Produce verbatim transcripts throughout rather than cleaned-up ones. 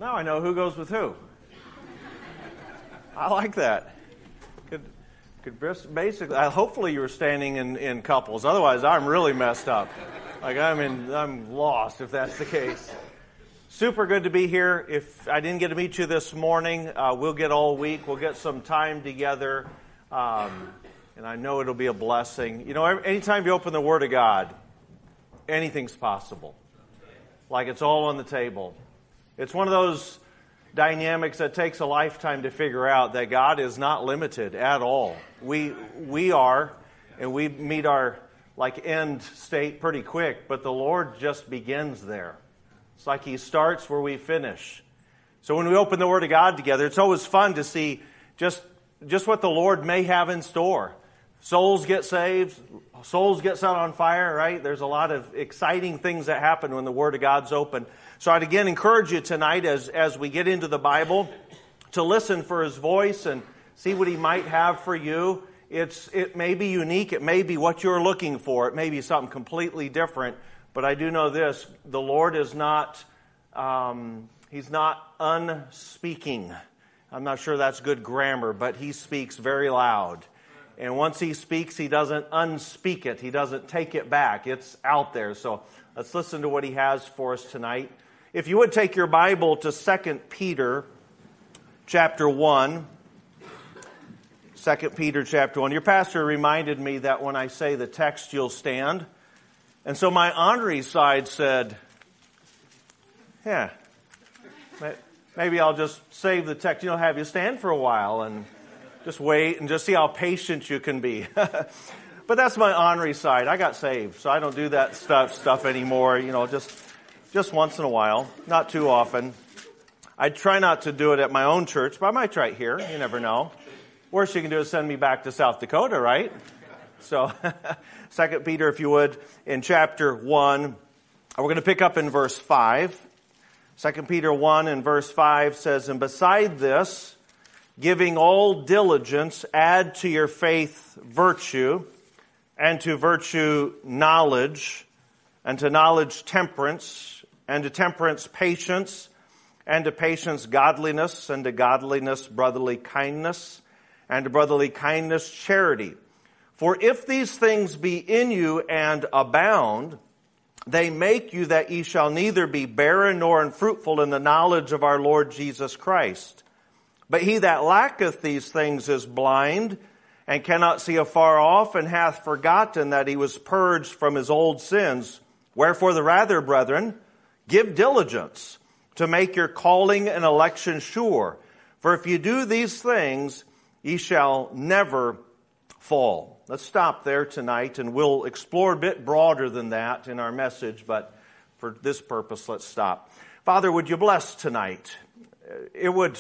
Now I know who goes with who. I like that. Could, could basically, uh, hopefully you were standing in, in couples. Otherwise, I'm really messed up. Like I'm in, I'm lost if that's the case. Super good to be here. If I didn't get to meet you this morning, uh, we'll get all week. We'll get some time together, um, and I know it'll be a blessing. You know, anytime you open the Word of God, anything's possible. Like it's all on the table. It's one of those dynamics that takes a lifetime to figure out that God is not limited at all. We we are, and we meet our like end state pretty quick, but the Lord just begins there. It's like He starts where we finish. So when we open the Word of God together, it's always fun to see just just what the Lord may have in store. Souls get saved, souls get set on fire, right? There's a lot of exciting things that happen when the Word of God's open. So I'd again encourage you tonight as, as we get into the Bible to listen for His voice and see what He might have for you. It's It may be unique. It may be what you're looking for. It may be something completely different. But I do know this, the Lord is not, um, He's not unspeaking. I'm not sure that's good grammar, but He speaks very loud. And once He speaks, He doesn't unspeak it. He doesn't take it back. It's out there. So let's listen to what He has for us tonight. If you would take your Bible to Second Peter chapter one. Second Peter chapter one. Your pastor reminded me that when I say the text, you'll stand. And so my honorary side said, yeah, maybe I'll just save the text. You know, have you stand for a while and just wait and just see how patient you can be. But that's my honorary side. I got saved, so I don't do that stuff stuff anymore. You know, just just once in a while, not too often. I try not to do it at my own church, but I might try it here. You never know. Worst you can do is send me back to South Dakota, right? So, Second Peter, if you would, in chapter one, we're going to pick up in verse five. Second Peter one and verse five says, "And beside this, giving all diligence, add to your faith virtue, and to virtue knowledge, and to knowledge temperance, and to temperance patience, and to patience godliness, and to godliness brotherly kindness, and to brotherly kindness charity. For if these things be in you and abound, they make you that ye shall neither be barren nor unfruitful in the knowledge of our Lord Jesus Christ. But he that lacketh these things is blind, and cannot see afar off, and hath forgotten that he was purged from his old sins. Wherefore the rather, brethren, give diligence to make your calling and election sure. For if you do these things, ye shall never fall." Let's stop there tonight, and we'll explore a bit broader than that in our message, but for this purpose, let's stop. Father, would you bless tonight? It would,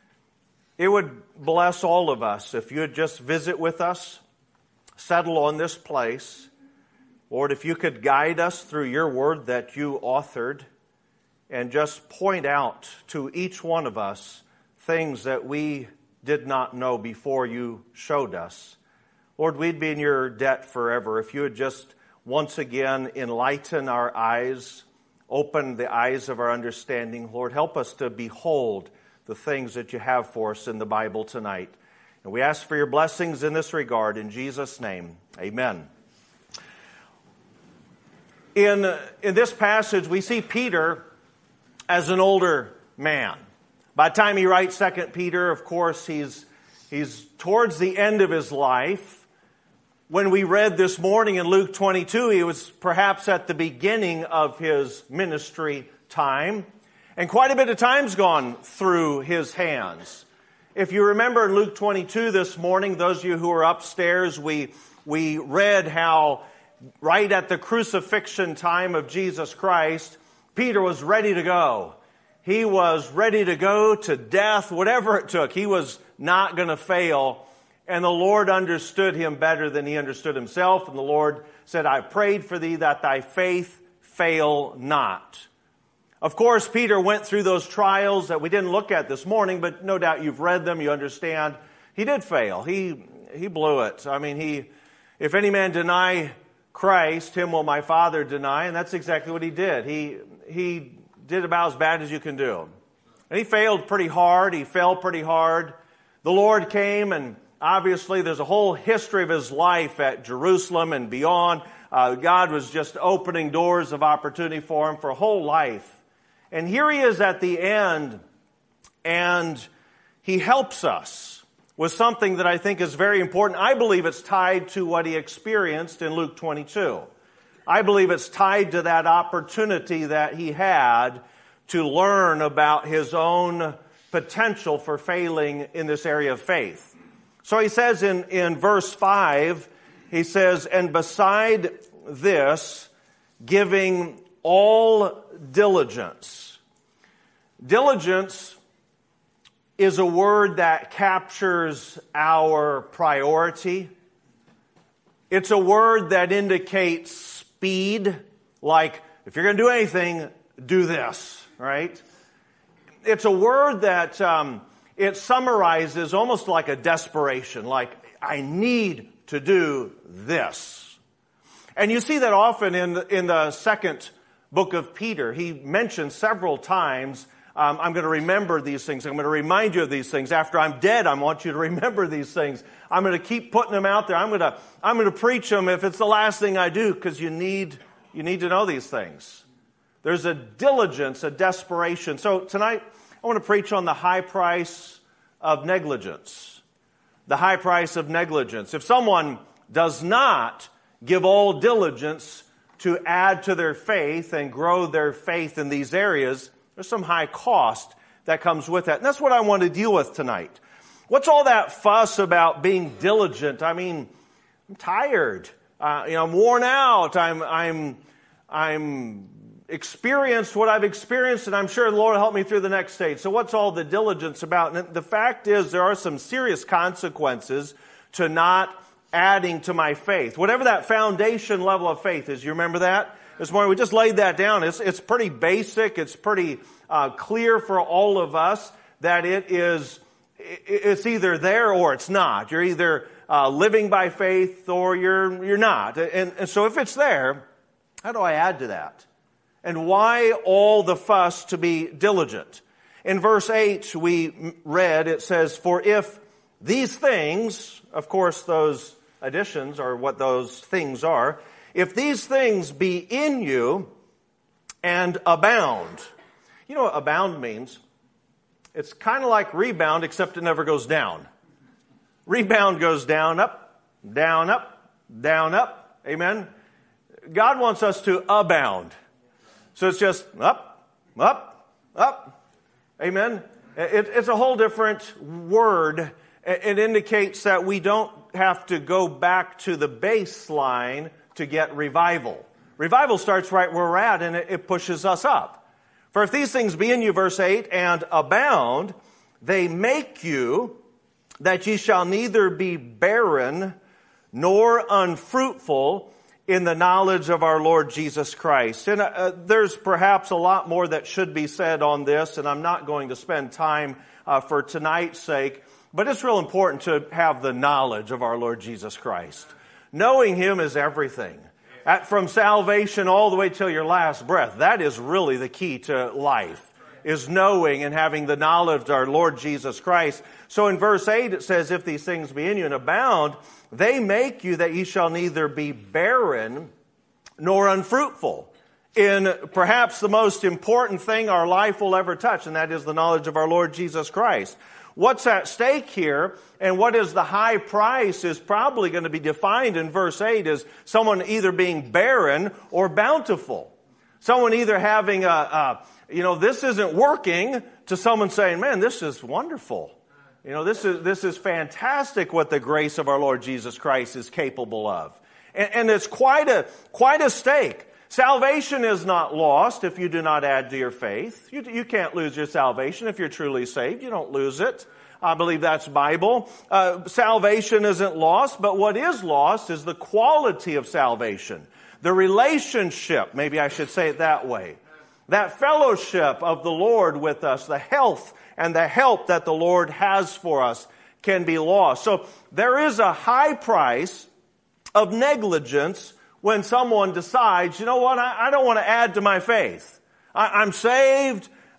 it would bless all of us if you'd just visit with us, settle on this place. Lord, if you could guide us through your word that you authored, and just point out to each one of us things that we did not know before you showed us. Lord, we'd be in your debt forever if you would just once again enlighten our eyes, open the eyes of our understanding. Lord, help us to behold the things that you have for us in the Bible tonight. And we ask for your blessings in this regard. In Jesus' name, amen. In, in this passage, we see Peter as an older man. By the time he writes Second Peter, of course, he's, he's towards the end of his life. When we read this morning in Luke twenty-two, he was perhaps at the beginning of his ministry time. And quite a bit of time's gone through his hands. If you remember in Luke twenty-two this morning, those of you who are upstairs, we, we read how right at the crucifixion time of Jesus Christ, Peter was ready to go. He was ready to go to death, whatever it took. He was not going to fail. And the Lord understood him better than he understood himself. And the Lord said, "I prayed for thee that thy faith fail not." Of course, Peter went through those trials that we didn't look at this morning, but no doubt you've read them, you understand. He did fail. He he blew it. I mean, he, if any man deny Christ, him will my Father deny. And that's exactly what he did. He he did about as bad as you can do. And he failed pretty hard. He fell pretty hard. The Lord came, and obviously there's a whole history of his life at Jerusalem and beyond. Uh, God was just opening doors of opportunity for him for a whole life. And here he is at the end, and he helps us with something that I think is very important. I believe it's tied to what he experienced in Luke twenty-two. I believe it's tied to that opportunity that he had to learn about his own potential for failing in this area of faith. So he says in, in verse five, he says, and beside this, giving all diligence. Diligence is a word that captures our priority. It's a word that indicates speed, like if you're going to do anything, do this, right? It's a word that um, it summarizes almost like a desperation, like I need to do this. And you see that often in the, in the second book of Peter. He mentions several times, um, I'm going to remember these things. I'm going to remind you of these things. After I'm dead, I want you to remember these things. I'm going to keep putting them out there. I'm going to, I'm going to preach them if it's the last thing I do, because you need, you need to know these things. There's a diligence, a desperation. So tonight, I want to preach on the high price of negligence. The high price of negligence. If someone does not give all diligence to add to their faith and grow their faith in these areas, there's some high cost that comes with that. And that's what I want to deal with tonight. What's all that fuss about being diligent? I mean, I'm tired. Uh, you know, I'm worn out. I'm, I'm, I'm experienced what I've experienced, and I'm sure the Lord will help me through the next stage. So what's all the diligence about? And the fact is, there are some serious consequences to not adding to my faith. Whatever that foundation level of faith is, you remember that? This morning we just laid that down. It's, it's pretty basic. It's pretty uh, clear for all of us that it is, it's either there or it's not. You're either uh, living by faith or you're, you're not. And, and so if it's there, how do I add to that? And why all the fuss to be diligent? In verse eight we read, it says, for if these things, of course those additions are what those things are, if these things be in you and abound. You know what abound means? It's kind of like rebound, except it never goes down. Rebound goes down, up, down, up, down, up. Amen? God wants us to abound. So it's just up, up, up. Amen? It, it's a whole different word. It indicates that we don't have to go back to the baseline to get revival. Revival starts right where we're at, and it, it pushes us up. For if these things be in you, verse eight, and abound, they make you that ye shall neither be barren nor unfruitful in the knowledge of our Lord Jesus Christ. And uh, there's perhaps a lot more that should be said on this, and I'm not going to spend time uh, for tonight's sake, but it's real important to have the knowledge of our Lord Jesus Christ. Knowing Him is everything. At, from salvation all the way till your last breath, that is really the key to life, is knowing and having the knowledge of our Lord Jesus Christ. So in verse eight it says, if these things be in you and abound, they make you that ye shall neither be barren nor unfruitful in perhaps the most important thing our life will ever touch, and that is the knowledge of our Lord Jesus Christ. What's at stake here and what is the high price is probably going to be defined in verse eight as someone either being barren or bountiful. Someone either having a, a you know, this isn't working, to someone saying, man, this is wonderful. You know, this is, this is fantastic what the grace of our Lord Jesus Christ is capable of. And, and it's quite a, quite a stake. Salvation is not lost if you do not add to your faith. You, you can't lose your salvation if you're truly saved. You don't lose it. I believe that's Bible. Uh, salvation isn't lost, but what is lost is the quality of salvation. The relationship, maybe I should say it that way. That fellowship of the Lord with us, the health and the help that the Lord has for us can be lost. So there is a high price of negligence when someone decides, you know what, I, I don't want to add to my faith. I, I'm saved. Uh,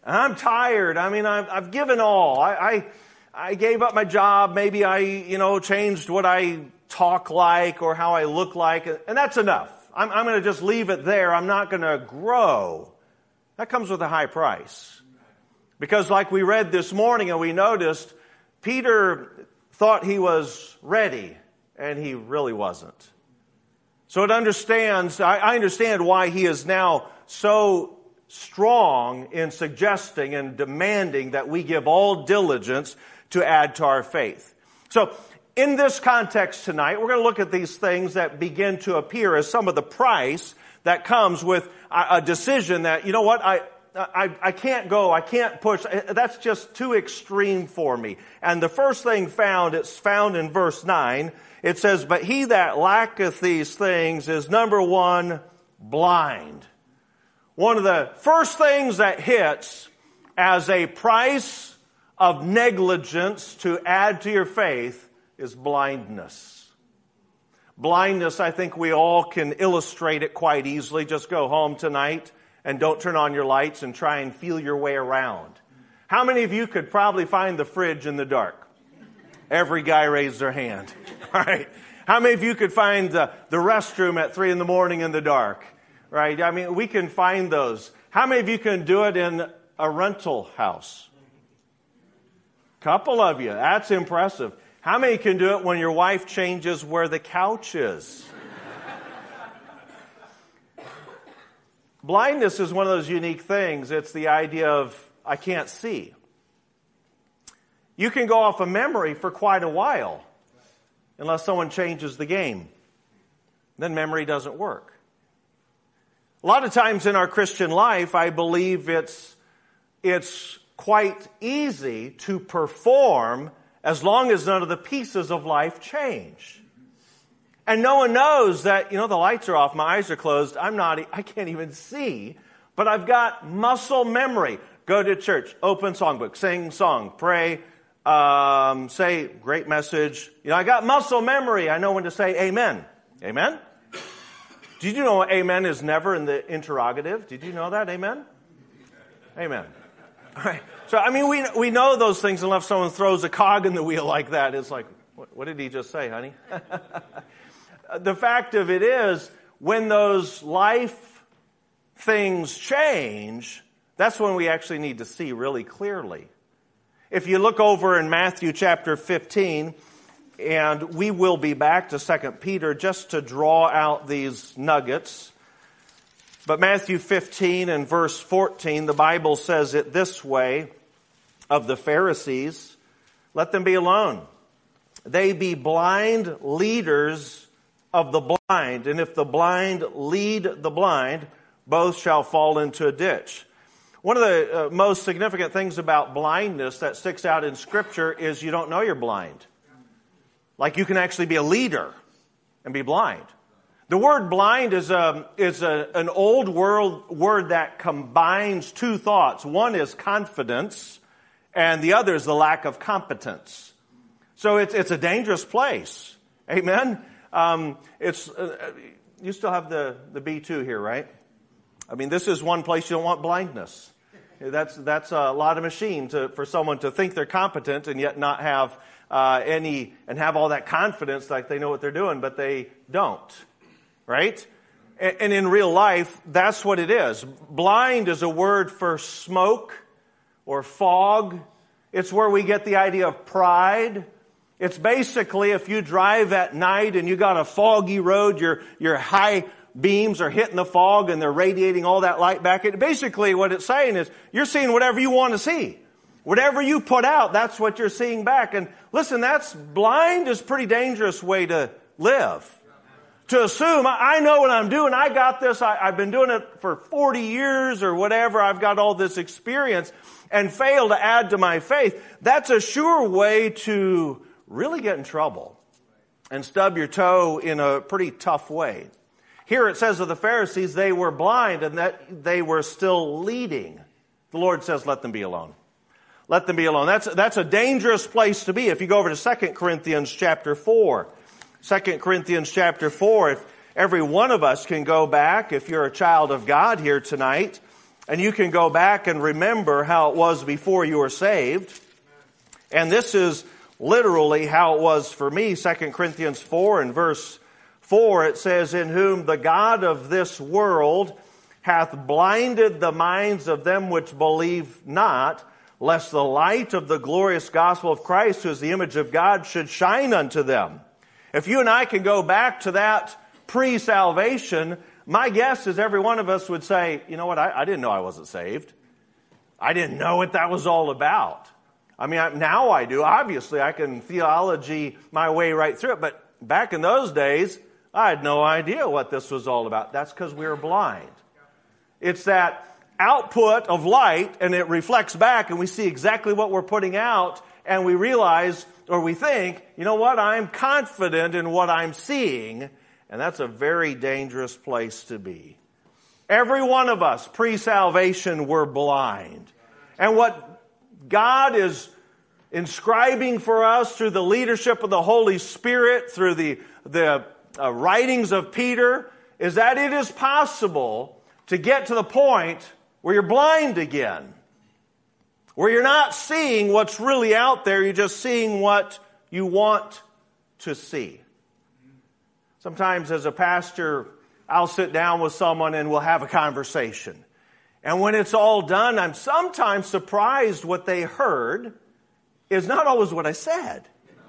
I'm tired. I mean, I've, I've given all. I, I, I gave up my job. Maybe I, you know, changed what I talk like or how I look like. And that's enough. I'm, I'm going to just leave it there. I'm not going to grow. That comes with a high price. Because like we read this morning and we noticed, Peter thought he was ready and he really wasn't. So it understands, I, I understand why he is now so strong in suggesting and demanding that we give all diligence to add to our faith. So in this context tonight, we're going to look at these things that begin to appear as some of the price that comes with a, a decision that, you know what, I, I, I can't go, I can't push. That's just too extreme for me. And the first thing found, it's found in verse nine. It says, but he that lacketh these things is, number one, blind. One of the first things that hits as a price of negligence to add to your faith is blindness. Blindness, I think we all can illustrate it quite easily. Just go home tonight and don't turn on your lights and try and feel your way around. How many of you could probably find the fridge in the dark? Every guy raised their hand. All right. How many of you could find the, the restroom at three in the morning in the dark? Right? I mean, we can find those. How many of you can do it in a rental house? Couple of you. That's impressive. How many can do it when your wife changes where the couch is? Blindness is one of those unique things. It's the idea of, I can't see. You can go off of memory for quite a while unless someone changes the game. Then memory doesn't work. A lot of times in our Christian life, I believe it's, it's quite easy to perform as long as none of the pieces of life change. And no one knows that, you know, the lights are off, my eyes are closed, I'm not, I can't even see, but I've got muscle memory. Go to church, open songbook, sing song, pray, um, say great message. You know, I got muscle memory. I know when to say amen. Amen? Did you know amen is never in the interrogative? Did you know that? Amen? Amen. All right. So, I mean, we we know those things unless someone throws a cog in the wheel like that. It's like, what, what did he just say, honey? The fact of it is, when those life things change, that's when we actually need to see really clearly. If you look over in Matthew chapter fifteen, and we will be back to Second Peter just to draw out these nuggets. But Matthew fifteen and verse fourteen, the Bible says it this way of the Pharisees, let them be alone. They be blind leaders of the blind, and if the blind lead the blind, both shall fall into a ditch. One of the uh, most significant things about blindness that sticks out in Scripture is you don't know you're blind. Like you can actually be a leader and be blind. The word blind is a is a, an old world word that combines two thoughts. One is confidence, and the other is the lack of competence. So it's it's a dangerous place. Amen. Um, it's uh, you still have the the B two here, right? I mean, this is one place you don't want blindness. That's that's a lot of machine to for someone to think they're competent and yet not have uh, any and have all that confidence like they know what they're doing, but they don't. Right? And, and in real life, that's what it is. Blind is a word for smoke or fog. It's where we get the idea of pride. It's basically if you drive at night and you got a foggy road, your your high beams are hitting the fog and they're radiating all that light back. It, basically what it's saying is you're seeing whatever you want to see. Whatever you put out, that's what you're seeing back. And listen, that's blind is a pretty dangerous way to live. To assume, I know what I'm doing, I got this, I, I've been doing it for forty years or whatever, I've got all this experience, and fail to add to my faith, that's a sure way to really get in trouble and stub your toe in a pretty tough way. Here it says of the Pharisees, they were blind and that they were still leading. The Lord says, let them be alone. Let them be alone. That's, that's a dangerous place to be. If you go over to Second Corinthians chapter four, Second Corinthians chapter four, if every one of us can go back, if you're a child of God here tonight, And you can go back and remember how it was before you were saved. And this is literally how it was for me. Second Corinthians four and verse four, it says, in whom the God of this world hath blinded the minds of them which believe not, lest the light of the glorious gospel of Christ, who is the image of God, should shine unto them. If you and I can go back to that pre-salvation, my guess is every one of us would say, you know what, I, I didn't know I wasn't saved. I didn't know what that was all about. I mean, I, now I do. Obviously, I can theology my way right through it. But back in those days, I had no idea what this was all about. That's because we were blind. It's that output of light, and it reflects back, and we see exactly what we're putting out, and we realize, or we think, you know what, I'm confident in what I'm seeing, and that's a very dangerous place to be. Every one of us, pre-salvation, were blind. And what God is inscribing for us through the leadership of the Holy Spirit, through the, the uh, writings of Peter, is that it is possible to get to the point where you're blind again. Where you're not seeing what's really out there, you're just seeing what you want to see. Sometimes as a pastor, I'll sit down with someone and we'll have a conversation. And when it's all done, I'm sometimes surprised what they heard is not always what I said.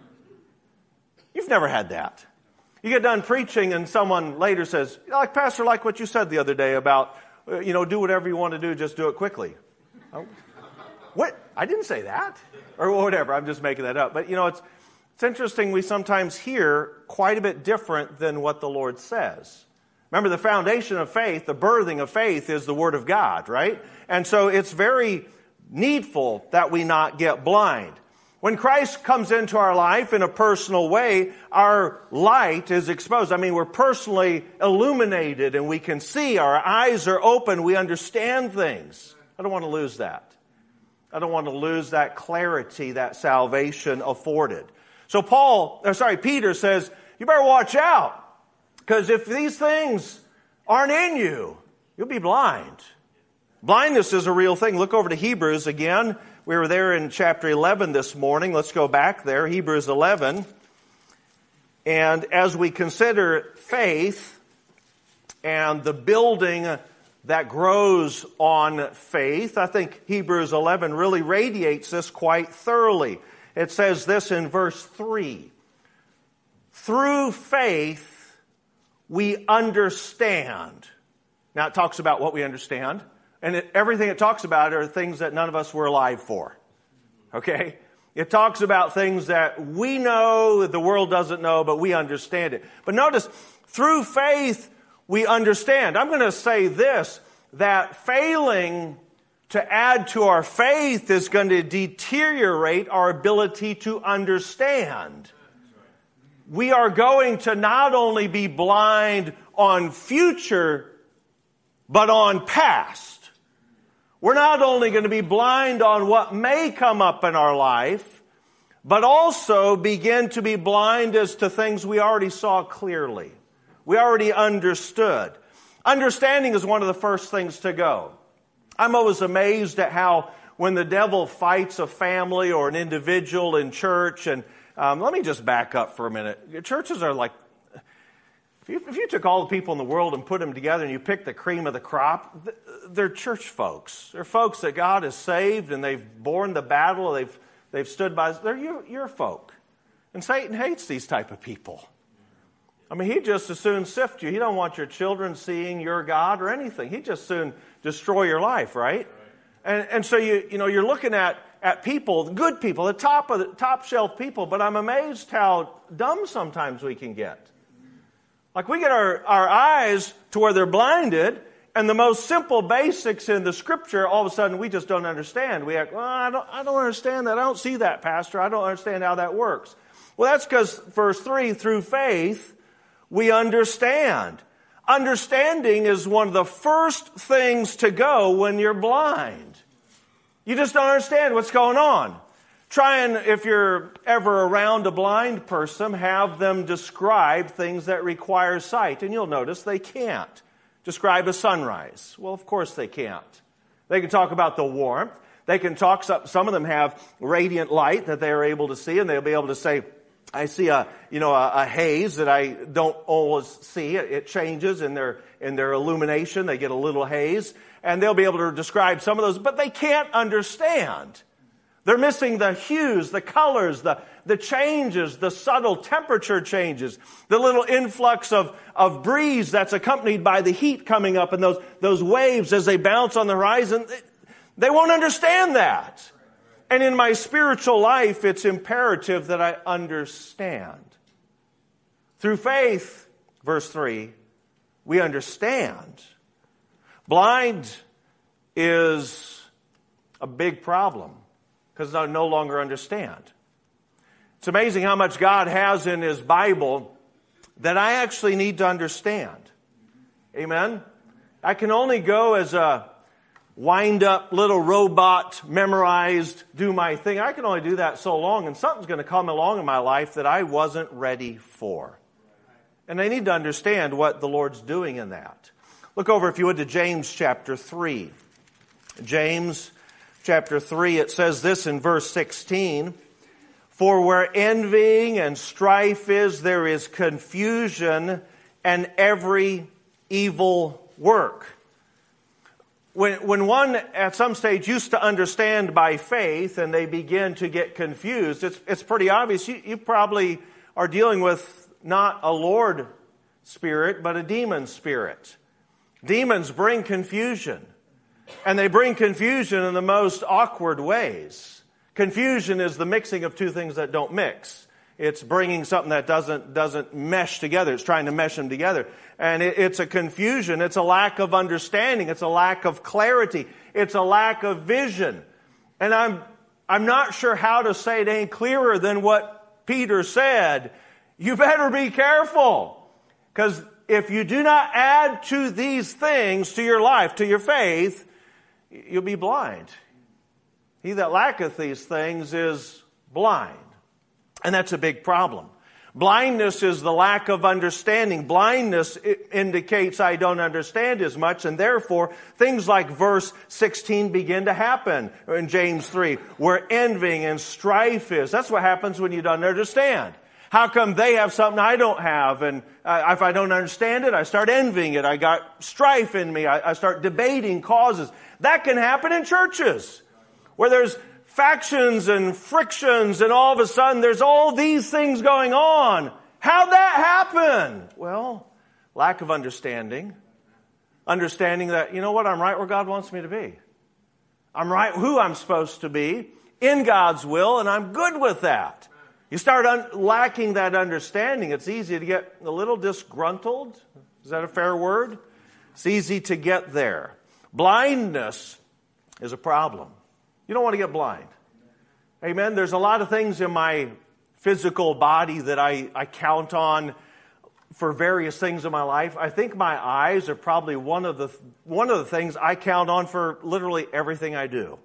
You've never had that. You get done preaching and someone later says, like, Pastor, like what you said the other day about, you know, do whatever you want to do, just do it quickly. Oh, what? I didn't say that. Or whatever, I'm just making that up. But, you know, it's it's interesting, we sometimes hear quite a bit different than what the Lord says. Remember, the foundation of faith, the birthing of faith is the Word of God, right? And so it's very needful that we not get blind. When Christ comes into our life in a personal way, our light is exposed. I mean, we're personally illuminated and we can see, our eyes are open, we understand things. I don't want to lose that. I don't want to lose that clarity that salvation afforded. So Paul, or sorry, Peter says, you better watch out. Because if these things aren't in you, you'll be blind. Blindness is a real thing. Look over to Hebrews again. We were there in chapter eleven this morning. Let's go back there, Hebrews eleven. And as we consider faith and the building that grows on faith, I think Hebrews eleven really radiates this quite thoroughly. It says this in verse three. Through faith, we understand. Now it talks about what we understand. And it, everything it talks about are things that none of us were alive for. Okay? It talks about things that we know that the world doesn't know, but we understand it. But notice, through faith, we understand. I'm going to say this, that failing to add to our faith is going to deteriorate our ability to understand. We are going to not only be blind on future, but on past. We're not only going to be blind on what may come up in our life, but also begin to be blind as to things we already saw clearly. We already understood. Understanding is one of the first things to go. I'm always amazed at how when the devil fights a family or an individual in church, and um, let me just back up for a minute. Churches are like, if you, if you took all the people in the world and put them together and you picked the cream of the crop, they're church folks. They're folks that God has saved and they've borne the battle. They've they've stood by. They're your, your folk. And Satan hates these type of people. I mean, he'd just as soon sift you. He don't want your children seeing your God or anything. He'd just soon destroy your life, right? And and so you you know you're looking at at people, good people, the top of the top shelf people. But I'm amazed how dumb sometimes we can get. Like we get our, our eyes to where they're blinded, and the most simple basics in the Scripture, all of a sudden we just don't understand. We act, well, I don't, I don't understand that. I don't see that, Pastor. I don't understand how that works. Well, that's because, verse three, through faith, we understand. Understanding is one of the first things to go when you're blind. You just don't understand what's going on. Try and, if you're ever around a blind person, have them describe things that require sight. And you'll notice they can't. Describe a sunrise. Well, of course they can't. They can talk about the warmth. They can talk, some of them have radiant light that they are able to see, and they'll be able to say, I see a, you know, a, a haze that I don't always see. It, it changes in their, in their illumination. They get a little haze, and they'll be able to describe some of those, but they can't understand. They're missing the hues, the colors, the, the changes, the subtle temperature changes, the little influx of, of breeze that's accompanied by the heat coming up, and those, those waves as they bounce on the horizon. They, they won't understand that. And in my spiritual life, it's imperative that I understand. Through faith, verse three, we understand. Blind is a big problem because I no longer understand. It's amazing how much God has in His Bible that I actually need to understand. Amen? I can only go as a wind-up little robot, memorized, do my thing. I can only do that so long, and something's going to come along in my life that I wasn't ready for. And I need to understand what the Lord's doing in that. Look over, if you would, to James chapter three. James chapter three, it says this in verse sixteen, for where envying and strife is, there is confusion and every evil work. When, when one at some stage used to understand by faith and they begin to get confused, it's, it's pretty obvious. You, you probably are dealing with not a Lord spirit, but a demon spirit. Demons bring confusion. And they bring confusion in the most awkward ways. Confusion is the mixing of two things that don't mix. It's bringing something that doesn't doesn't mesh together. It's trying to mesh them together. And it, it's a confusion. It's a lack of understanding. It's a lack of clarity. It's a lack of vision. And I'm I'm not sure how to say it any clearer than what Peter said. You better be careful. Because if you do not add to these things, to your life, to your faith, you'll be blind. He that lacketh these things is blind. And that's a big problem. Blindness is the lack of understanding. Blindness indicates I don't understand as much, and therefore things like verse sixteen begin to happen in James three, where envying and strife is. That's what happens when you don't understand. How come they have something I don't have? And uh, if I don't understand it, I start envying it. I got strife in me. I, I start debating causes. That can happen in churches where there's factions and frictions, and all of a sudden there's all these things going on. How'd that happen? Well, lack of understanding. Understanding that, you know what, I'm right where God wants me to be. I'm right who I'm supposed to be in God's will, and I'm good with that. You start un- lacking that understanding, it's easy to get a little disgruntled. Is that a fair word? It's easy to get there. Blindness is a problem. You don't want to get blind. Amen. There's a lot of things in my physical body that I, I count on for various things in my life. I think my eyes are probably one of the one of the things I count on for literally everything I do.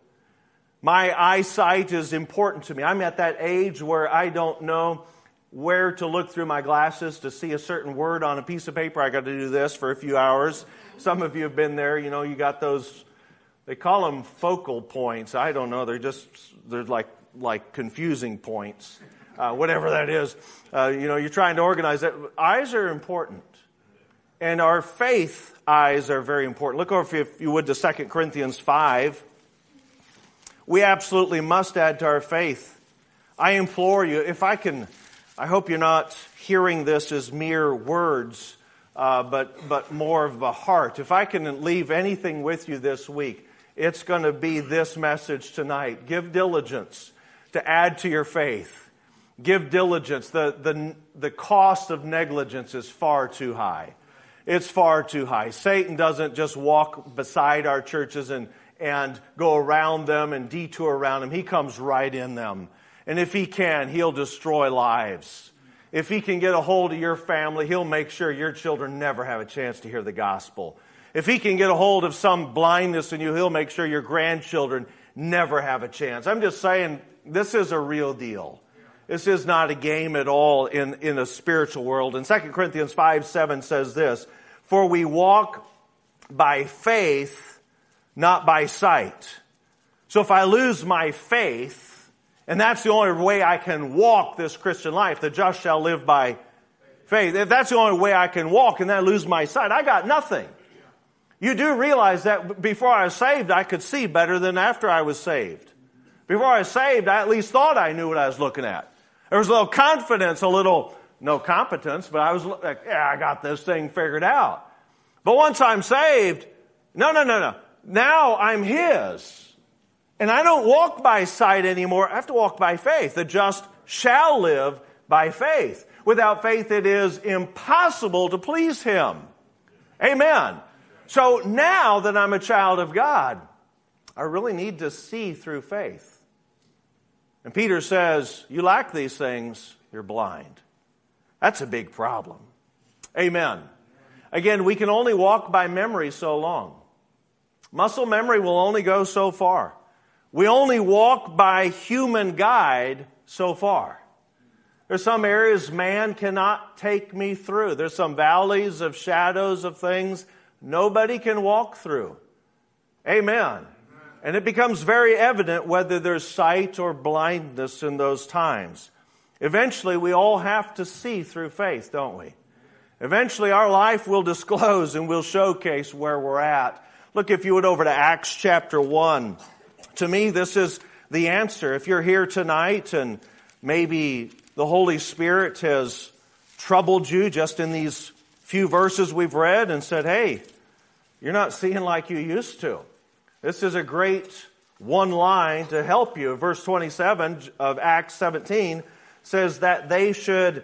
My eyesight is important to me. I'm at that age where I don't know where to look through my glasses to see a certain word on a piece of paper. I got to do this for a few hours. Some of you have been there. You know, you got those. They call them focal points. I don't know. They're just, they're like, like confusing points. Uh, whatever that is. Uh, you know, you're trying to organize that. Eyes are important. And our faith eyes are very important. Look over, if you would, to Second Corinthians five. We absolutely must add to our faith. I implore you, if I can, I hope you're not hearing this as mere words, uh, but, but more of a heart. If I can leave anything with you this week, it's going to be this message tonight. Give diligence to add to your faith. Give diligence. The, the, the cost of negligence is far too high. It's far too high. Satan doesn't just walk beside our churches and, and go around them and detour around them. He comes right in them. And if he can, he'll destroy lives. If he can get a hold of your family, he'll make sure your children never have a chance to hear the gospel. If he can get a hold of some blindness in you, he'll make sure your grandchildren never have a chance. I'm just saying, this is a real deal. This is not a game at all in, in a spiritual world. And Second Corinthians five seven says this, for we walk by faith, not by sight. So if I lose my faith, and that's the only way I can walk this Christian life, the just shall live by faith. If that's the only way I can walk and then I lose my sight, I got nothing. You do realize that before I was saved, I could see better than after I was saved. Before I was saved, I at least thought I knew what I was looking at. There was a little confidence, a little, no competence, but I was like, yeah, I got this thing figured out. But once I'm saved, no, no, no, no. Now I'm His. And I don't walk by sight anymore. I have to walk by faith. The just shall live by faith. Without faith, it is impossible to please Him. Amen. So now that I'm a child of God, I really need to see through faith. And Peter says, you lack these things, you're blind. That's a big problem. Amen. Again, we can only walk by memory so long. Muscle memory will only go so far. We only walk by human guide so far. There's some areas man cannot take me through. There's some valleys of shadows of things nobody can walk through. Amen. And it becomes very evident whether there's sight or blindness in those times. Eventually, we all have to see through faith, don't we? Eventually, our life will disclose and will showcase where we're at. Look, if you would, over to Acts chapter one. To me, this is the answer. If you're here tonight and maybe the Holy Spirit has troubled you just in these few verses we've read and said, hey, you're not seeing like you used to. This is a great one line to help you. Verse twenty-seven of Acts seventeen says that they should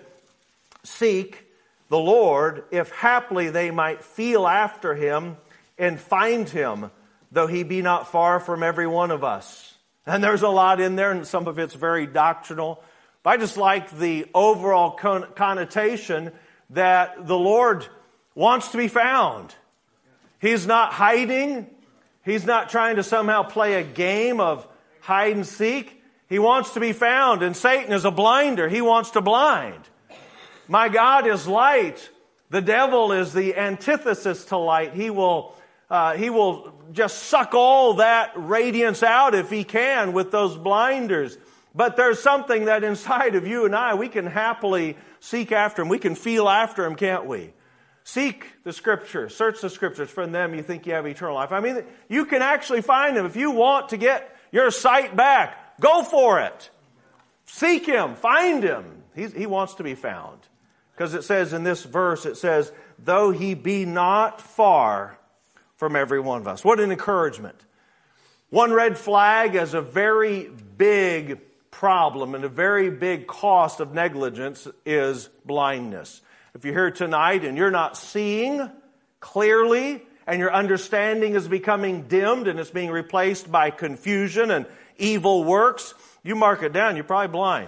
seek the Lord if haply they might feel after Him and find Him, though He be not far from every one of us. And there's a lot in there, and some of it's very doctrinal. But I just like the overall con- connotation that the Lord wants to be found. He's not hiding. He's not trying to somehow play a game of hide and seek. He wants to be found, and Satan is a blinder. He wants to blind. My God is light. The devil is the antithesis to light. He will, uh, he will just suck all that radiance out if he can with those blinders. But there's something that inside of you and I, we can happily seek after Him. We can feel after Him, can't we? Seek the Scriptures. Search the Scriptures. From them you think you have eternal life. I mean, you can actually find Him. If you want to get your sight back, go for it. Seek Him. Find Him. He's, he wants to be found. Because it says in this verse, it says, though He be not far from every one of us. What an encouragement. One red flag as a very big problem and a very big cost of negligence is blindness. If you're here tonight and you're not seeing clearly and your understanding is becoming dimmed and it's being replaced by confusion and evil works, you mark it down, you're probably blind.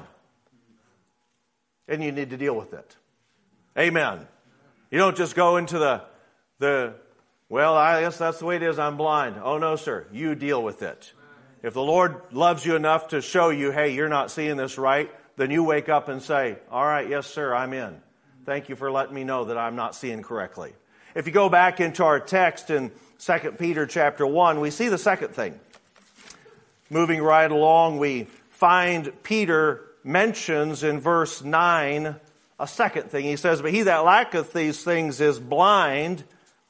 And you need to deal with it. Amen. You don't just go into the, the well, I guess that's the way it is, I'm blind. Oh no, sir. You deal with it. If the Lord loves you enough to show you, hey, you're not seeing this right, then you wake up and say, all right, yes, sir, I'm in. Thank you for letting me know that I'm not seeing correctly. If you go back into our text in Second Peter chapter one, we see the second thing. Moving right along, we find Peter mentions in verse nine a second thing. He says, but he that lacketh these things is blind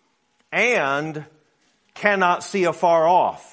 and cannot see afar off.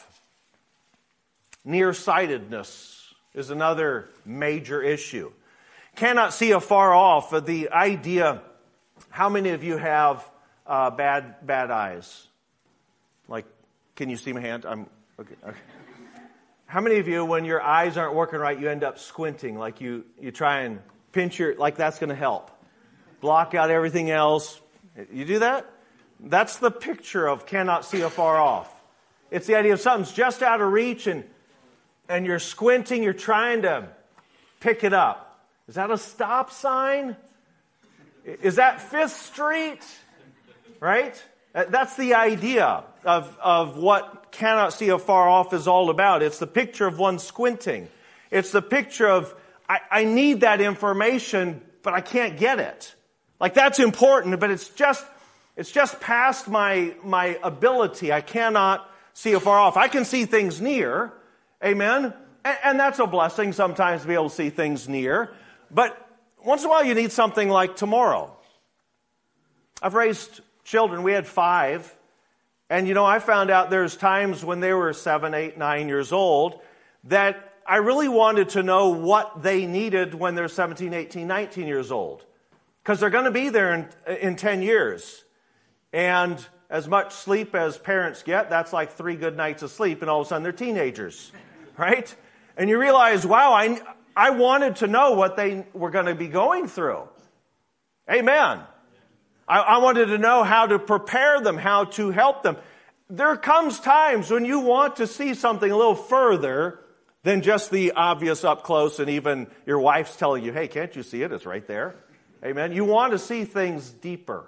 Nearsightedness is another major issue. Cannot see afar off. The idea, how many of you have uh, bad bad eyes? Like, can you see my hand? I'm okay, okay. How many of you, when your eyes aren't working right, you end up squinting? Like you, you try and pinch your, like that's going to help. Block out everything else. You do that? That's the picture of cannot see afar off. It's the idea of something's just out of reach and and you're squinting, you're trying to pick it up. Is that a stop sign? Is that Fifth Street? Right? That's the idea of, of what cannot see afar off is all about. It's the picture of one squinting. It's the picture of, I, I need that information, but I can't get it. Like that's important, but it's just, it's just past my, my ability. I cannot see afar off. I can see things near. Amen? And, and that's a blessing sometimes to be able to see things near. But once in a while you need something like tomorrow. I've raised children. We had five. And, you know, I found out there's times when they were seven, eight, nine years old that I really wanted to know what they needed when they're seventeen, eighteen, nineteen years old. Because they're going to be there in, in ten years. And as much sleep as parents get, that's like three good nights of sleep, and all of a sudden they're teenagers, right? And you realize, wow, I, I wanted to know what they were going to be going through. Amen. I, I wanted to know how to prepare them, how to help them. There comes times when you want to see something a little further than just the obvious up close, and even your wife's telling you, hey, can't you see it? It's right there. Amen. You want to see things deeper,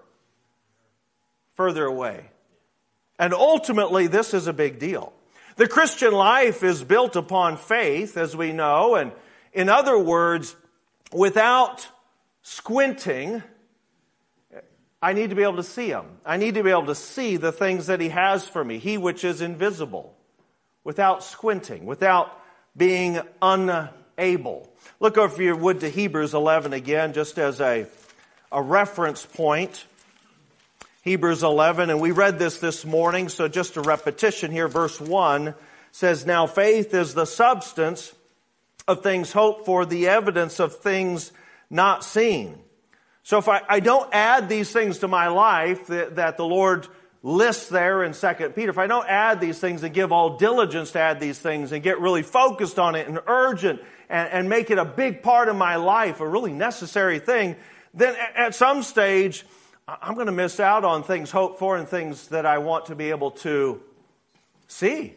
further away. And ultimately, this is a big deal. The Christian life is built upon faith, as we know, and in other words, without squinting, I need to be able to see Him. I need to be able to see the things that He has for me, He which is invisible, without squinting, without being unable. Look over, if you would, to Hebrews eleven again, just as a, a reference point. Hebrews eleven, and we read this this morning, so just a repetition here. Verse one says, now faith is the substance of things hoped for, the evidence of things not seen. So if I, I don't add these things to my life that, that the Lord lists there in Second Peter, if I don't add these things and give all diligence to add these things and get really focused on it and urgent and, and make it a big part of my life, a really necessary thing, then at some stage, I'm going to miss out on things hoped for and things that I want to be able to see.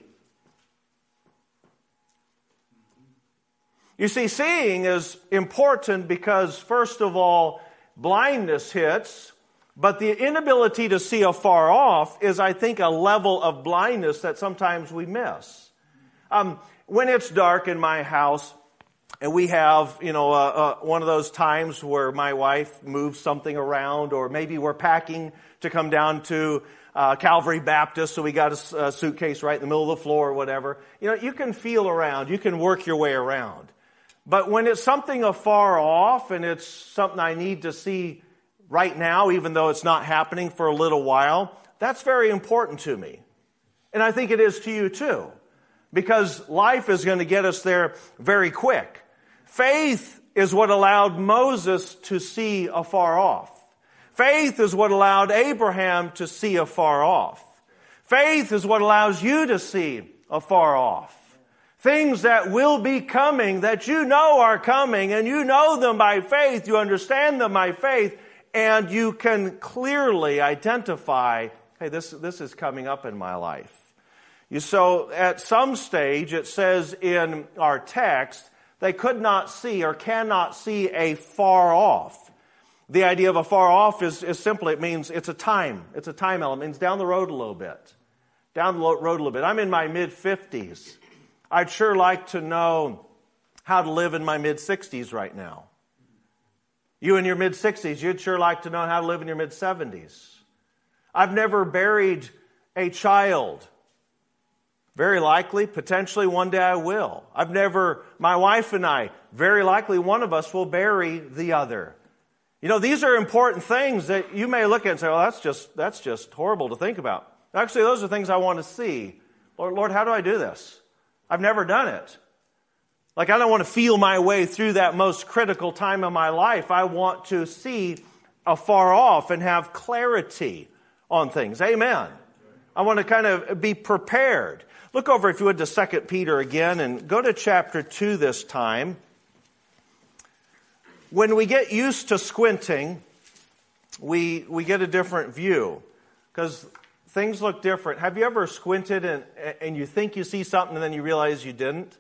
You see, seeing is important because, first of all, blindness hits, but the inability to see afar off is, I think, a level of blindness that sometimes we miss. Um, when it's dark in my house, and we have, you know, uh, uh, one of those times where my wife moves something around, or maybe we're packing to come down to uh, Calvary Baptist, so we got a, a suitcase right in the middle of the floor or whatever. You know, you can feel around, you can work your way around. But when it's something afar off and it's something I need to see right now, even though it's not happening for a little while, that's very important to me. And I think it is to you too. Because life is going to get us there very quick. Faith is what allowed Moses to see afar off. Faith is what allowed Abraham to see afar off. Faith is what allows you to see afar off. Things that will be coming, that you know are coming, and you know them by faith, you understand them by faith, and you can clearly identify, hey, this, this is coming up in my life. You, so at some stage, it says in our text, they could not see or cannot see a far off. The idea of a far off is, is simply, it means it's a time. It's a time element. It means down the road a little bit. Down the road a little bit. I'm in my mid-fifties. I'd sure like to know how to live in my mid-sixties right now. You in your mid-sixties, you'd sure like to know how to live in your mid-seventies. I've never buried a child. Very likely, potentially one day I will. I've never, my wife and I, very likely one of us will bury the other. You know, these are important things that you may look at and say, well, that's just, that's just horrible to think about. Actually, those are things I want to see. Lord, Lord, how do I do this? I've never done it. Like, I don't want to feel my way through that most critical time of my life. I want to see afar off and have clarity on things. Amen. I want to kind of be prepared. Look over, if you would, to Second Peter again and go to chapter two this time. When we get used to squinting, we we get a different view because things look different. Have you ever squinted and, and you think you see something and then you realize you didn't?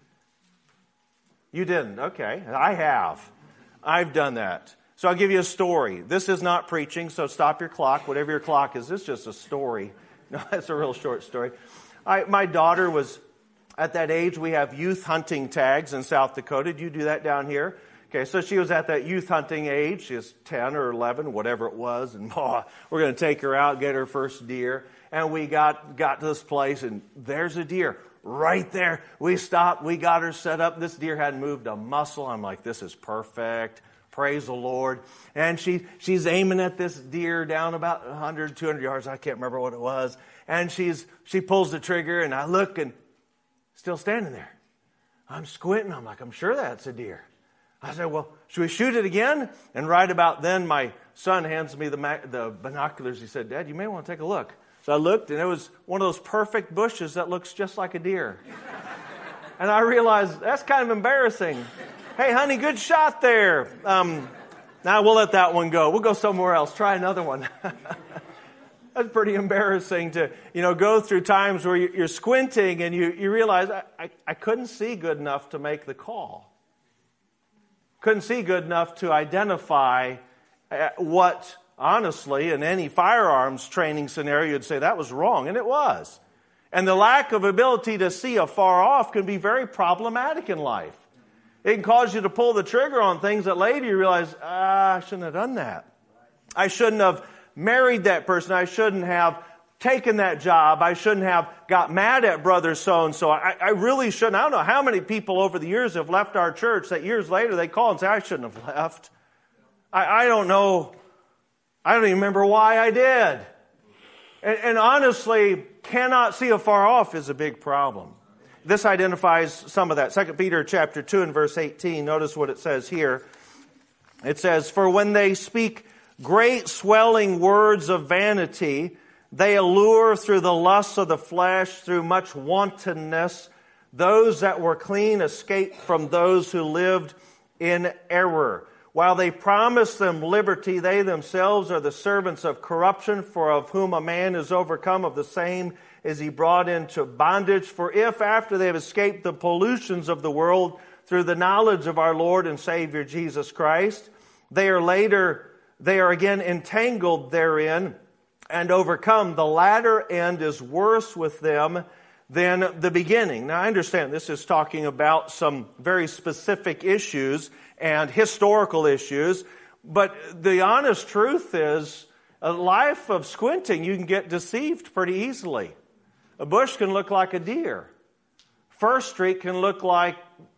You didn't. Okay. I have. I've done that. So I'll give you a story. This is not preaching, so stop your clock. Whatever your clock is, this is just a story. No, that's a real short story. I, my daughter was at that age. We have youth hunting tags in South Dakota. Do you do that down here? Okay, so she was at that youth hunting age. She was ten or eleven, whatever it was, and oh, we're going to take her out, get her first deer. And we got, got to this place, and there's a deer right there. We stopped. We got her set up. This deer hadn't moved a muscle. I'm like, this is perfect. Praise the Lord. And she she's aiming at this deer down about one hundred, two hundred yards. I can't remember what it was. And she's she pulls the trigger, and I look, and still standing there. I'm squinting. I'm like, I'm sure that's a deer. I said, well, should we shoot it again? And right about then, my son hands me the, the binoculars. He said, Dad, you may want to take a look. So I looked, and it was one of those perfect bushes that looks just like a deer. And I realized, that's kind of embarrassing. Hey, honey, good shot there. Um, now we'll let that one go. We'll go somewhere else. Try another one. That's pretty embarrassing to, you know, go through times where you're squinting and you, you realize, I, I, I couldn't see good enough to make the call. Couldn't see good enough to identify what, honestly, in any firearms training scenario, you'd say that was wrong, and it was. And the lack of ability to see afar off can be very problematic in life. It can cause you to pull the trigger on things that later you realize, ah, I shouldn't have done that. I shouldn't have married that person. I shouldn't have taken that job. I shouldn't have got mad at brother so-and-so. I, I really shouldn't. I don't know how many people over the years have left our church that years later they call and say, I shouldn't have left. I, I don't know. I don't even remember why I did. And, and honestly, cannot see afar off is a big problem. This identifies some of that. Second Peter chapter two and verse eighteen. Notice what it says here. It says, for when they speak great swelling words of vanity, they allure through the lusts of the flesh, through much wantonness. Those that were clean escaped from those who lived in error. While they promise them liberty, they themselves are the servants of corruption, for of whom a man is overcome, of the same is he brought into bondage. For if after they have escaped the pollutions of the world through the knowledge of our Lord and Savior Jesus Christ, they are later, they are again entangled therein and overcome, the latter end is worse with them than the beginning. Now I understand this is talking about some very specific issues and historical issues, but the honest truth is, a life of squinting, you can get deceived pretty easily. A bush can look like a deer. First Street can look like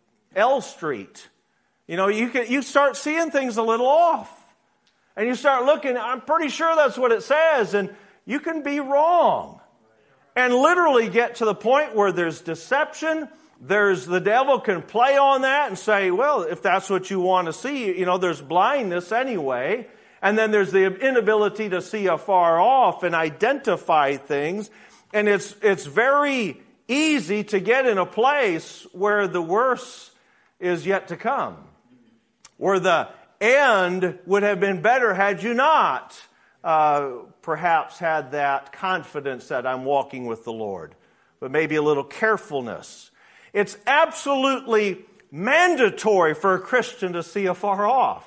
L Street. You know, you can you start seeing things a little off. And you start looking, I'm pretty sure that's what it says, and you can be wrong. And literally get to the point where there's deception. There's the devil can play on that and say, well, if that's what you want to see, you know, there's blindness anyway. And then there's the inability to see afar off and identify things. And it's it's very easy to get in a place where the worst is yet to come. Where the end would have been better had you not uh, perhaps had that confidence that I'm walking with the Lord. But maybe a little carefulness. It's absolutely mandatory for a Christian to see afar off.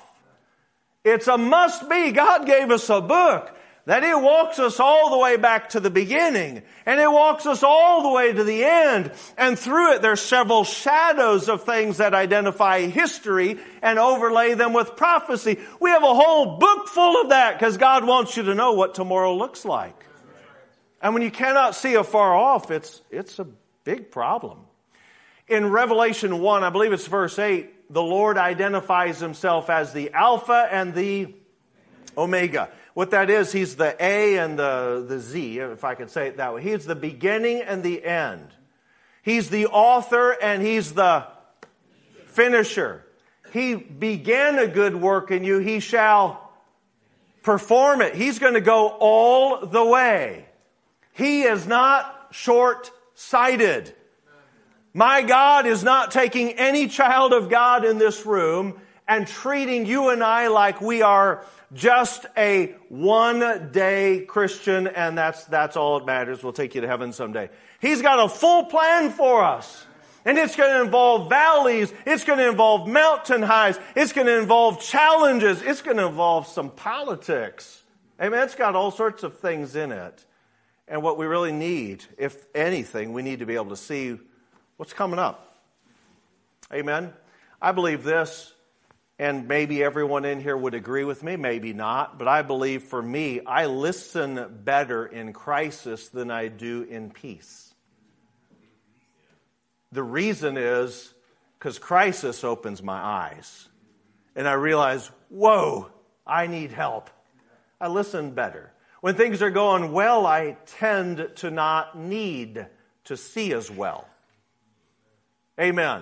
It's a must be. God gave us a book that it walks us all the way back to the beginning. And it walks us all the way to the end. And through it, there's several shadows of things that identify history and overlay them with prophecy. We have a whole book full of that because God wants you to know what tomorrow looks like. And when you cannot see afar off, it's, it's a big problem. In Revelation one, I believe it's verse eight, the Lord identifies himself as the Alpha and the Omega. What that is, he's the A and the, the Z, if I could say it that way. He's the beginning and the end. He's the author and he's the finisher. He began a good work in you. He shall perform it. He's going to go all the way. He is not short-sighted. My God is not taking any child of God in this room and treating you and I like we are just a one-day Christian and that's that's all that matters. We'll take you to heaven someday. He's got a full plan for us. And it's going to involve valleys. It's going to involve mountain highs. It's going to involve challenges. It's going to involve some politics. Amen. It's got all sorts of things in it. And what we really need, if anything, we need to be able to see what's coming up. Amen. I believe this. and maybe everyone in here would agree with me, maybe not, but I believe for me, I listen better in crisis than I do in peace. The reason is because crisis opens my eyes. And I realize, whoa, I need help. I listen better. When things are going well, I tend to not need to see as well. Amen.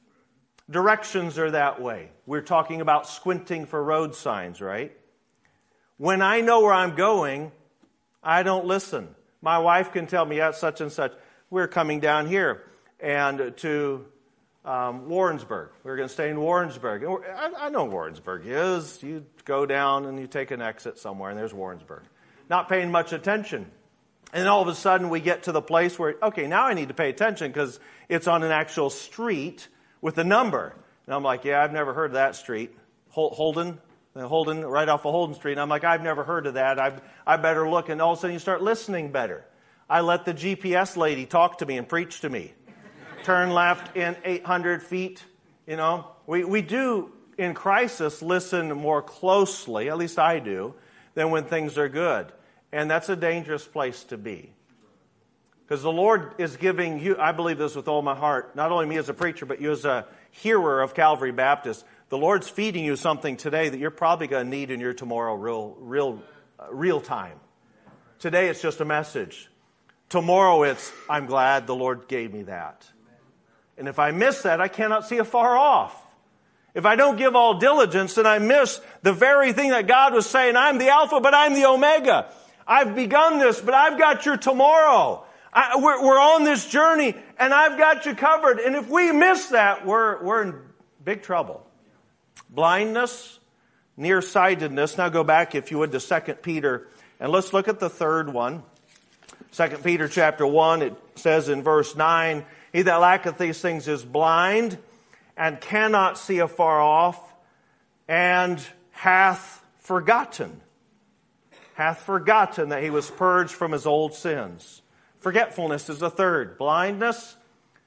Directions are that way. We're talking about squinting for road signs, right? When I know where I'm going, I don't listen. My wife can tell me, yeah, such and such. We're coming down here and to um, Warrensburg. We're going to stay in Warrensburg. And I, I know Warrensburg is. You go down and you take an exit somewhere, and there's Warrensburg. Not paying much attention. And then all of a sudden we get to the place where, okay, now I need to pay attention because it's on an actual street with a number. And I'm like, yeah, I've never heard of that street. Holden, Holden, right off of Holden Street. And I'm like, I've never heard of that. I I better look. And all of a sudden you start listening better. I let the G P S lady talk to me and preach to me. Turn left in eight hundred feet. You know, we, we do in crisis listen more closely, at least I do, than when things are good. And that's a dangerous place to be. Because the Lord is giving you, I believe this with all my heart, not only me as a preacher, but you as a hearer of Calvary Baptist. The Lord's feeding you something today that you're probably going to need in your tomorrow real, real, uh, real time. Today it's just a message. Tomorrow it's, I'm glad the Lord gave me that. And if I miss that, I cannot see afar off. If I don't give all diligence, then I miss the very thing that God was saying, I'm the Alpha, but I'm the Omega. I've begun this, but I've got your tomorrow. I, we're, we're on this journey, and I've got you covered. And if we miss that, we're, we're in big trouble. Blindness, nearsightedness. Now go back, if you would, to Second Peter, and let's look at the third one. Second Peter chapter one, it says in verse nine, he that lacketh these things is blind, and cannot see afar off, and hath forgotten. Hath forgotten that he was purged from his old sins. Forgetfulness is a third. Blindness,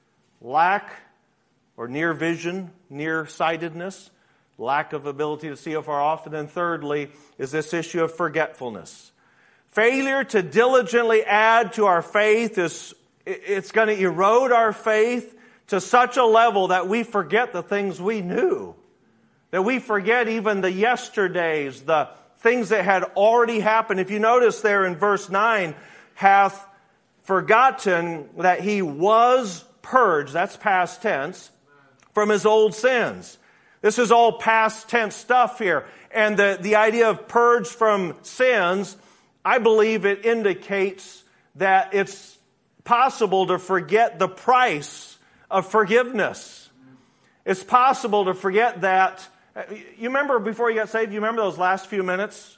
lack or near vision, nearsightedness, lack of ability to see afar off. And then thirdly is this issue of forgetfulness. Failure to diligently add to our faith is, it's going to erode our faith to such a level that we forget the things we knew. That we forget even the yesterdays, the things that had already happened. If you notice there in verse nine, hath forgotten that he was purged, that's past tense, from his old sins. This is all past tense stuff here. And the, the idea of purged from sins, I believe it indicates that it's possible to forget the price of forgiveness. It's possible to forget that. You remember before you got saved, you remember those last few minutes?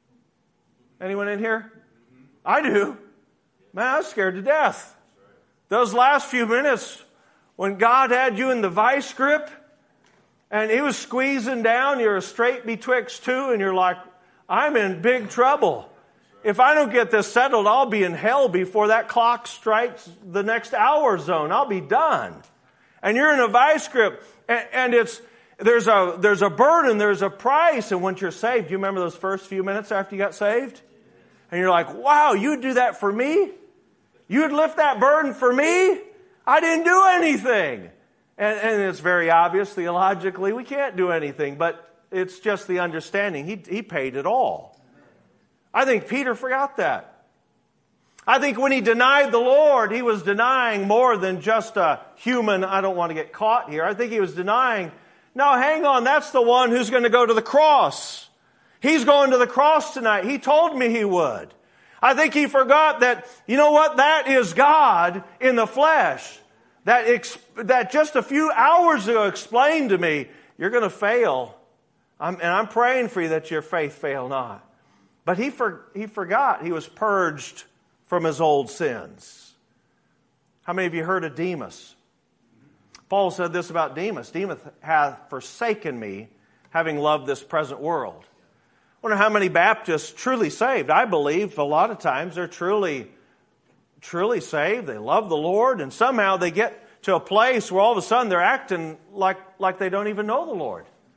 Anyone in here? I do. Man, I was scared to death. Those last few minutes when God had you in the vice grip and he was squeezing down, you're straight betwixt two, and you're like, I'm in big trouble. If I don't get this settled, I'll be in hell before that clock strikes the next hour zone. I'll be done. And you're in a vice grip, and, and it's there's a there's a burden, there's a price. And once you're saved, do you remember those first few minutes after you got saved? And you're like, wow, you'd do that for me? You'd lift that burden for me? I didn't do anything. And, and it's very obvious theologically we can't do anything, but it's just the understanding. He, he paid it all. I think Peter forgot that. I think when he denied the Lord, he was denying more than just a human, I don't want to get caught here. I think he was denying, no, hang on, that's the one who's going to go to the cross. He's going to the cross tonight. He told me he would. I think he forgot that, you know what, that is God in the flesh. That, ex- that just a few hours ago explained to me, you're going to fail. I'm, and I'm praying for you that your faith fail not. But he for, he forgot he was purged from his old sins. How many of you heard of Demas? Paul said this about Demas. Demas hath forsaken me, having loved this present world. I wonder how many Baptists truly saved. I believe a lot of times they're truly, truly saved. They love the Lord, and somehow they get to a place where all of a sudden they're acting like, like they don't even know the Lord.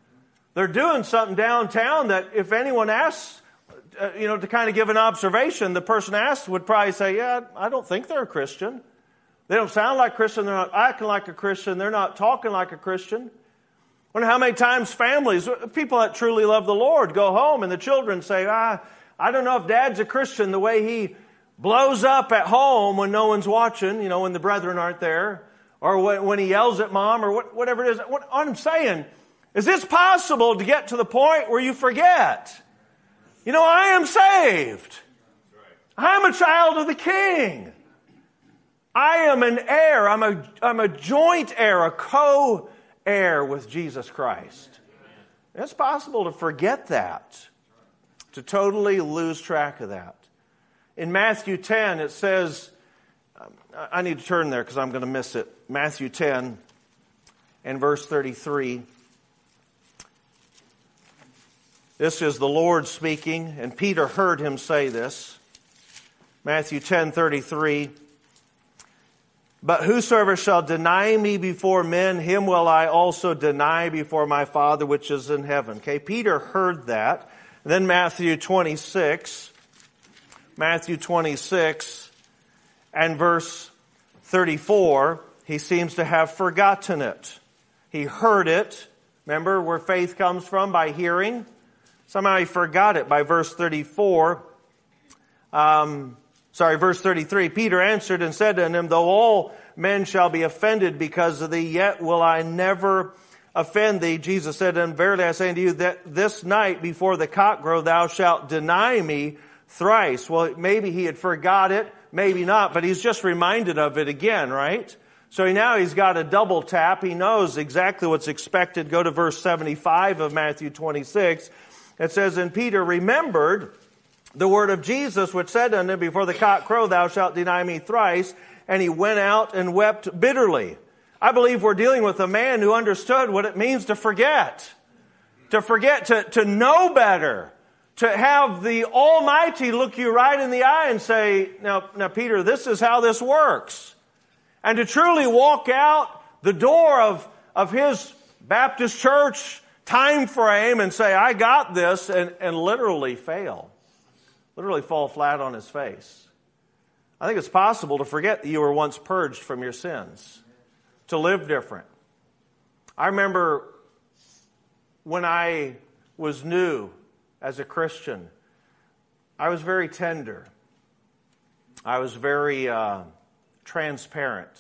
They're doing something downtown that if anyone asks, uh, you know, to kind of give an observation, the person asked would probably say, yeah, I don't think they're a Christian. They don't sound like a Christian. They're not acting like a Christian. They're not talking like a Christian. I wonder how many times families, people that truly love the Lord, go home and the children say, ah, I don't know if Dad's a Christian the way he blows up at home when no one's watching, you know, when the brethren aren't there, or when, when he yells at Mom, or what, whatever it is. What I'm saying is, it's possible to get to the point where you forget, you know, I am saved. I am a child of the King. I am an heir. I'm a, I'm a joint heir, a co-heir with Jesus Christ. It's possible to forget that, to totally lose track of that. In Matthew ten, it says, I need to turn there because I'm going to miss it. Matthew ten and verse thirty-three. This is the Lord speaking, and Peter heard him say this. Matthew ten thirty-three. But whosoever shall deny me before men, him will I also deny before my Father which is in heaven. Okay, Peter heard that. And then Matthew twenty-six. Matthew twenty-six and verse thirty-four, he seems to have forgotten it. He heard it. Remember where faith comes from? By hearing. Somehow he forgot it by verse thirty-four. Um, sorry, verse thirty-three. Peter answered and said unto him, though all men shall be offended because of thee, yet will I never offend thee. Jesus said unto him, verily I say unto you, that this night before the cock crow thou shalt deny me thrice. Well, maybe he had forgot it, maybe not, but he's just reminded of it again, right? So now he's got a double tap. He knows exactly what's expected. Go to verse seventy-five of Matthew twenty-six. It says, and Peter remembered the word of Jesus, which said unto him, before the cock crow, thou shalt deny me thrice. And he went out and wept bitterly. I believe we're dealing with a man who understood what it means to forget. To forget, to, to know better. To have the Almighty look you right in the eye and say, now, now, Peter, this is how this works. And to truly walk out the door of, of his Baptist church time frame and say, I got this, and, and literally fail. Literally fall flat on his face. I think it's possible to forget that you were once purged from your sins. To live different. I remember when I was new as a Christian, I was very tender. I was very uh, transparent.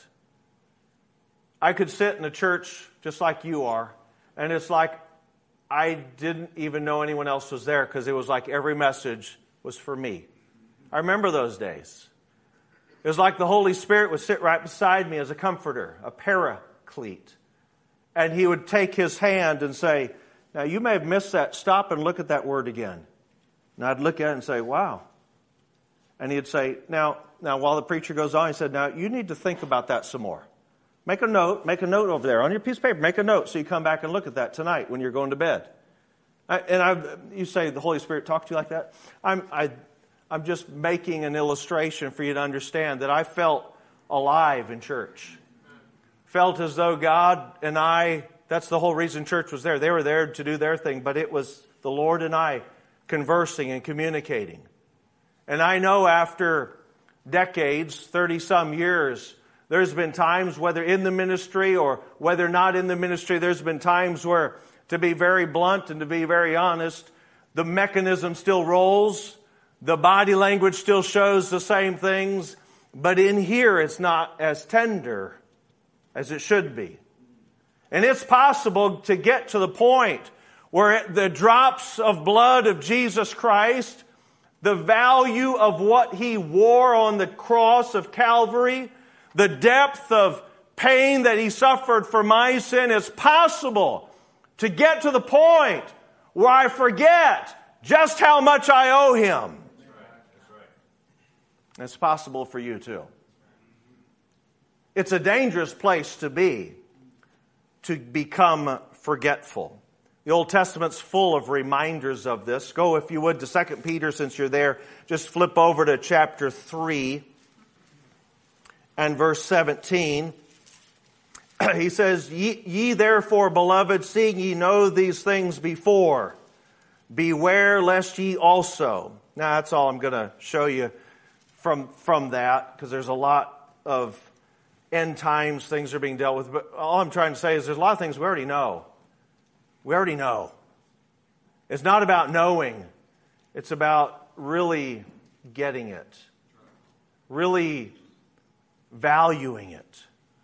I could sit in a church just like you are, and it's like I didn't even know anyone else was there because it was like every message was for me. I remember those days. It was like the Holy Spirit would sit right beside me as a comforter, a paraclete. And he would take his hand and say, now you may have missed that. Stop and look at that word again. And I'd look at it and say, wow. And he'd say, now, now while the preacher goes on, he said, now you need to think about that some more. Make a note, make a note over there on your piece of paper. Make a note so you come back and look at that tonight when you're going to bed. I, and I, you say the Holy Spirit talked to you like that? I'm, I, I'm just making an illustration for you to understand that I felt alive in church. Felt as though God and I, that's the whole reason church was there. They were there to do their thing, but it was the Lord and I conversing and communicating. And I know after decades, thirty-some years, there's been times, whether in the ministry or whether not in the ministry, there's been times where, to be very blunt and to be very honest, the mechanism still rolls. The body language still shows the same things. But in here, it's not as tender as it should be. And it's possible to get to the point where the drops of blood of Jesus Christ, the value of what He wore on the cross of Calvary, the depth of pain that He suffered for my sin, it's possible to get to the point where I forget just how much I owe Him. That's right. That's right. It's possible for you too. It's a dangerous place to be, to become forgetful. The Old Testament's full of reminders of this. Go, if you would, to Second Peter, since you're there. Just flip over to chapter three and verse seventeen. he says, ye, ye therefore, beloved, seeing ye know these things before, beware lest ye also. Now, that's all I'm going to show you from, from that, because there's a lot of end times things are being dealt with. But all I'm trying to say is there's a lot of things we already know. We already know. It's not about knowing. It's about really getting it. Really valuing it.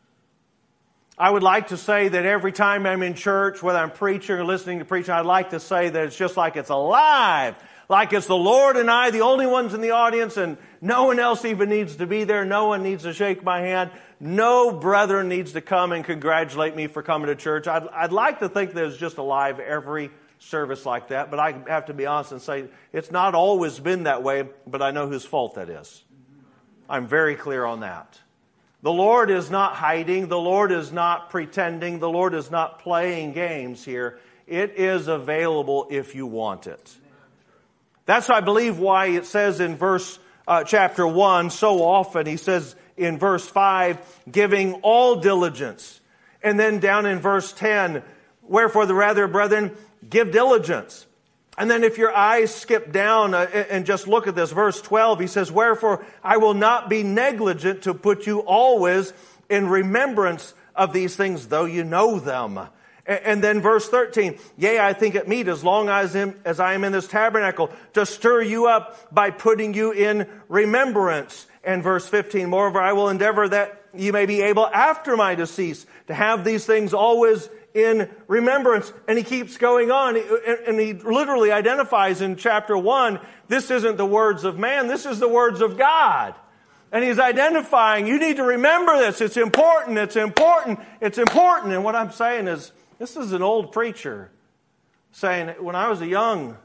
I would like to say that every time I'm in church, whether I'm preaching or listening to preaching, I'd like to say that it's just like it's alive. Like it's the Lord and I, the only ones in the audience, and no one else even needs to be there. No one needs to shake my hand. No brethren needs to come and congratulate me for coming to church. I'd, I'd like to think that it's just alive every service like that, but I have to be honest and say it's not always been that way, but I know whose fault that is. I'm very clear on that. The Lord is not hiding. The Lord is not pretending. The Lord is not playing games here. It is available if you want it. That's, I believe, why it says in verse uh, chapter one so often. He says in verse five, giving all diligence. And then down in verse ten, wherefore the rather, brethren, give diligence. And then if your eyes skip down uh, and just look at this, verse twelve, he says, wherefore I will not be negligent to put you always in remembrance of these things, though you know them. And then verse thirteen, yea, I think it meet as long as, am, as I am in this tabernacle to stir you up by putting you in remembrance. And verse fifteen, moreover, I will endeavor that you may be able after my decease to have these things always in remembrance. And he keeps going on, and he literally identifies in chapter one, this isn't the words of man, this is the words of God. And he's identifying, you need to remember this, it's important, it's important, it's important. And what I'm saying is, this is an old preacher saying, when I was a young,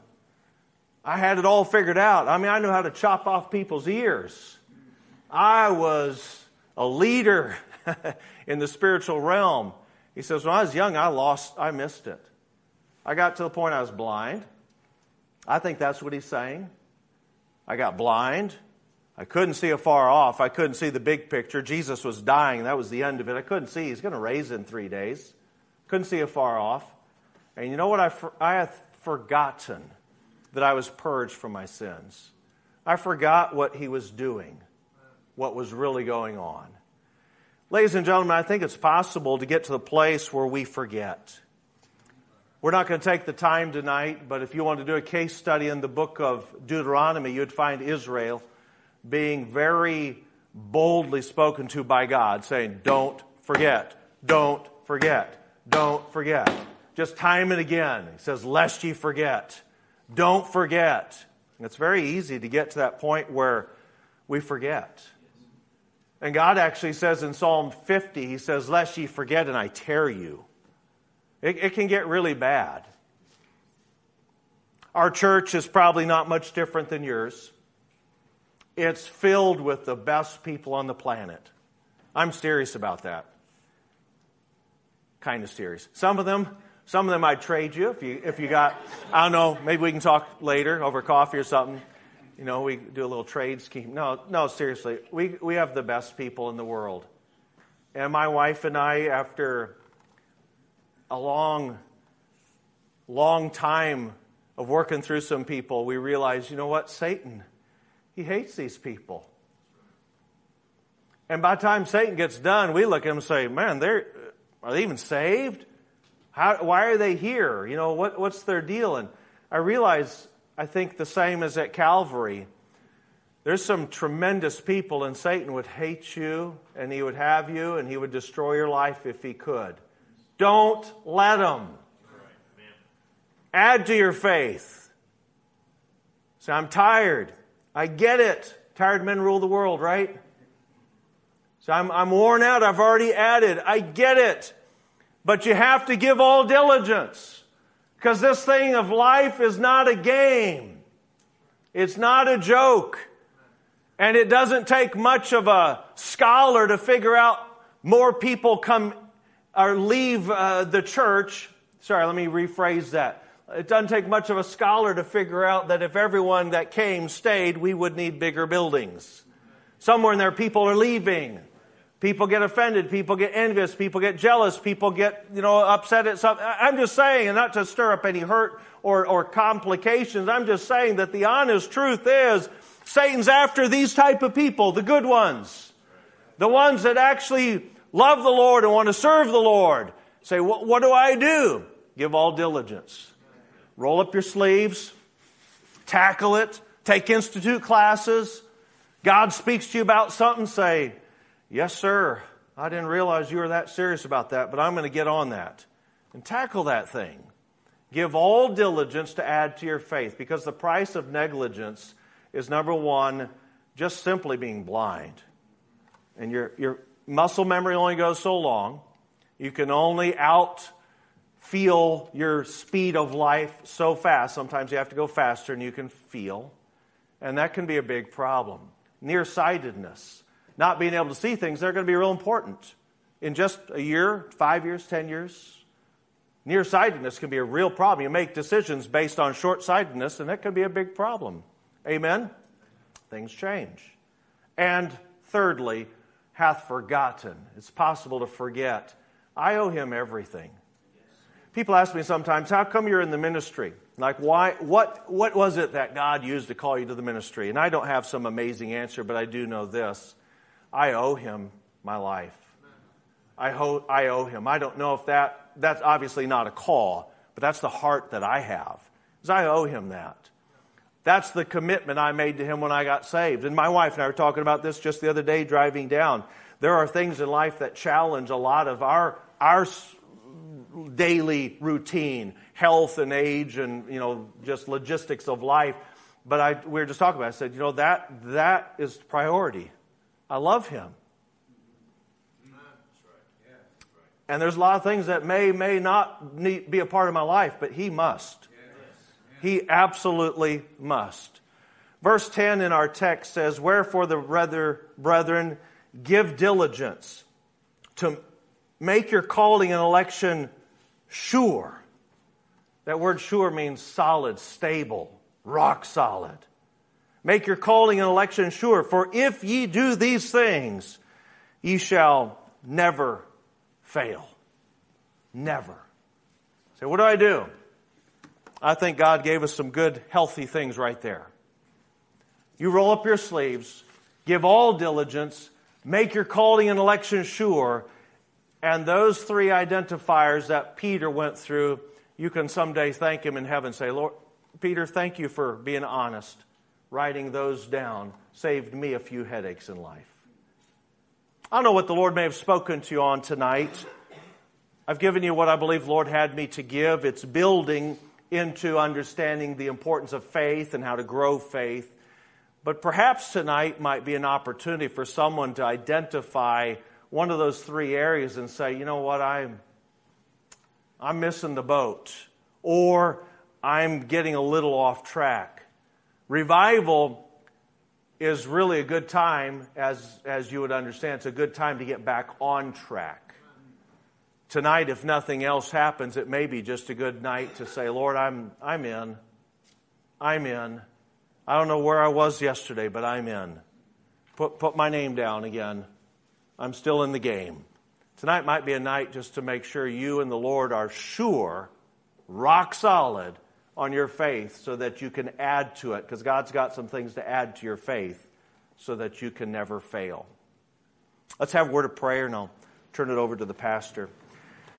I had it all figured out. I mean, I knew how to chop off people's ears. I was a leader in the spiritual realm. He says, when I was young, I lost, I missed it. I got to the point I was blind. I think that's what he's saying. I got blind. I couldn't see afar off. I couldn't see the big picture. Jesus was dying. That was the end of it. I couldn't see. He's going to raise in three days. Couldn't see afar off. And you know what? I, for, I had forgotten that I was purged from my sins. I forgot what he was doing, what was really going on. Ladies and gentlemen, I think it's possible to get to the place where we forget. We're not going to take the time tonight, but if you want to do a case study in the book of Deuteronomy, you'd find Israel being very boldly spoken to by God, saying, don't forget, don't forget. Don't forget. Just time and again. He says, lest ye forget. Don't forget. And it's very easy to get to that point where we forget. And God actually says in Psalm fifty, he says, lest ye forget and I tear you. It, it can get really bad. Our church is probably not much different than yours. It's filled with the best people on the planet. I'm serious about that. Kind of serious. Some of them, some of them I'd trade you if you if you got, I don't know, maybe we can talk later over coffee or something. You know, we do a little trade scheme. No, no, seriously. We we have the best people in the world. And my wife and I, after a long, long time of working through some people, we realized, you know what, Satan, he hates these people. And by the time Satan gets done, we look at him and say, man, they're Are they even saved? How, why are they here? You know, what, what's their deal? And I realize, I think the same as at Calvary. There's some tremendous people, and Satan would hate you, and he would have you, and he would destroy your life if he could. Don't let him. Add to your faith. Say, I'm tired. I get it. Tired men rule the world, right? So I'm, I'm worn out. I've already added. I get it. But you have to give all diligence. Because this thing of life is not a game. It's not a joke. And it doesn't take much of a scholar to figure out more people come or leave uh, the church. Sorry, let me rephrase that. It doesn't take much of a scholar to figure out that if everyone that came stayed, we would need bigger buildings. Somewhere in there, people are leaving. People get offended. People get envious. People get jealous. People get, you know, upset at something. I'm just saying, and not to stir up any hurt or, or complications, I'm just saying that the honest truth is Satan's after these type of people, the good ones. The ones that actually love the Lord and want to serve the Lord. Say, what, what do I do? Give all diligence. Roll up your sleeves. Tackle it. Take institute classes. God speaks to you about something, say, yes, sir, I didn't realize you were that serious about that, but I'm going to get on that. And tackle that thing. Give all diligence to add to your faith, because the price of negligence is, number one, just simply being blind. And your, your muscle memory only goes so long. You can only out feel your speed of life so fast. Sometimes you have to go faster than you can feel. And that can be a big problem. Nearsightedness. Not being able to see things, they're going to be real important. In just a year, five years, ten years, nearsightedness can be a real problem. You make decisions based on short-sightedness, and that can be a big problem. Amen? Things change. And thirdly, hath forgotten. It's possible to forget. I owe him everything. People ask me sometimes, how come you're in the ministry? Like, why? What, what was it that God used to call you to the ministry? And I don't have some amazing answer, but I do know this. I owe him my life. I, ho- I owe him. I don't know if that, that's obviously not a call, but that's the heart that I have. Because I owe him that. That's the commitment I made to him when I got saved. And my wife and I were talking about this just the other day driving down. There are things in life that challenge a lot of our, our daily routine, health and age and, you know, just logistics of life. But I, we were just talking about it. I said, you know, that that is priority. I love him. And there's a lot of things that may, may not need, be a part of my life, but he must. He absolutely must. Verse ten in our text says, wherefore the brother, brethren, give diligence to make your calling and election sure. That word sure means solid, stable, rock solid. Make your calling and election sure. For if ye do these things, ye shall never fail. Never. So what do I do? I think God gave us some good, healthy things right there. You roll up your sleeves, give all diligence, make your calling and election sure, and those three identifiers that Peter went through, you can someday thank him in heaven. Say, Lord, Peter, thank you for being honest. Writing those down saved me a few headaches in life. I don't know what the Lord may have spoken to you on tonight. I've given you what I believe the Lord had me to give. It's building into understanding the importance of faith and how to grow faith. But perhaps tonight might be an opportunity for someone to identify one of those three areas and say, you know what, I'm, I'm missing the boat. Or I'm getting a little off track. Revival is really a good time, as, as you would understand, it's a good time to get back on track. Tonight, if nothing else happens, it may be just a good night to say, Lord, I'm, I'm in. I'm in. I don't know where I was yesterday, but I'm in. Put, put my name down again. I'm still in the game. Tonight might be a night just to make sure you and the Lord are sure, rock solid, on your faith so that you can add to it, because God's got some things to add to your faith so that you can never fail. Let's have a word of prayer and I'll turn it over to the pastor.